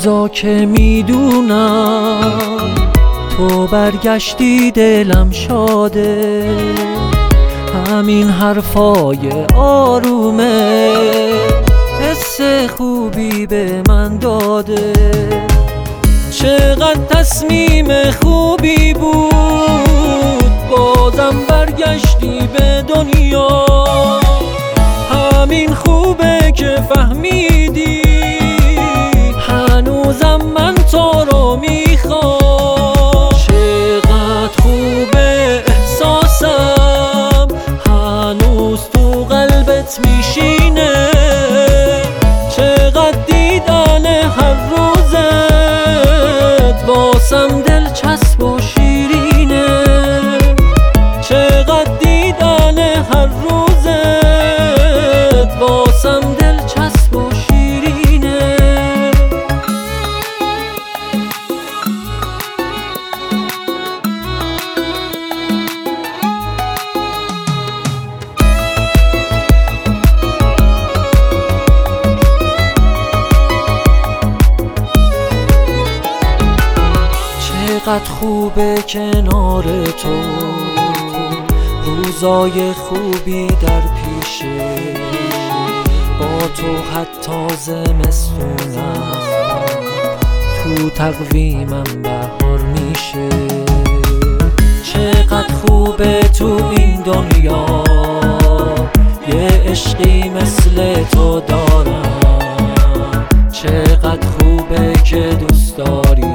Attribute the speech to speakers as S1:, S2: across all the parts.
S1: روزا که میدونم تو برگشتی دلم شاده، همین حرفای آرومه حس خوبی به من داده. چقدر تصمیم خوبی بود بازم برگشتی به دنیا، همین خوبه که فهمیدی هنوزم من تو رو میخوام. چقدر خوبه احساسم هنوز تو قلبت میشینه، چقدر دیدن هر روزت واسم دلچسب و شیرینه، چقدر دیدن هر روزت واسم دلچسب و شیرینه. چقدر خوبه کنار تو، روزای خوبی در پیشه، با تو حتی زمستونم تو تقویمم بهار میشه. چقدر خوبه تو این دنیا یه عشقی مثل تو دارم، چقدر خوبه که دوست داری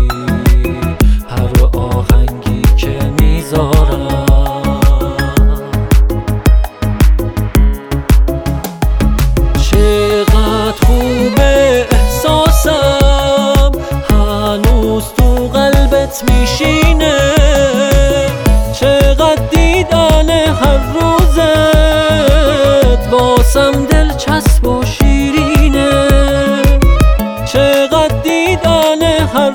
S1: هر آهنگی که میذارم. چقدر خوبه احساسم هنوز تو قلبت میشینه، چقدر دیدن هر روزت واسم دلچسب و شیرینه، چقدر دیدن هر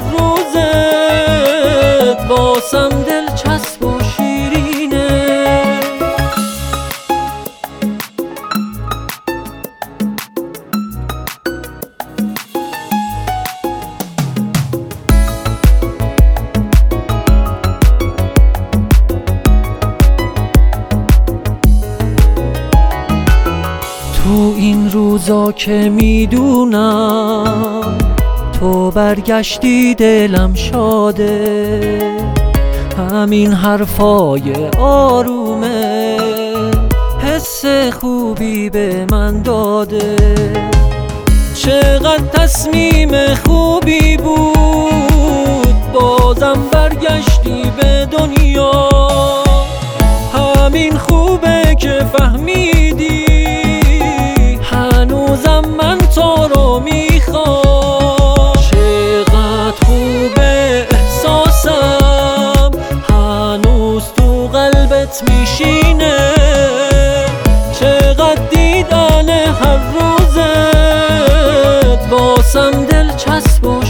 S1: روزت واسم دلچسب و شیرینه. تو این روزا که میدونم تو برگشتی دلم شاده، همین حرفای آرومه حس خوبی به من داده. چقدر تصمیم خوبی بود بازم برگشتی به دنیا، همین خوبه که فهمیدی هنوزم من تو رو میخوام. چقدر خوبه احساسم هنوز تو قلبت میشینه، چقدر دیدن هر روزت واسم دلچسب و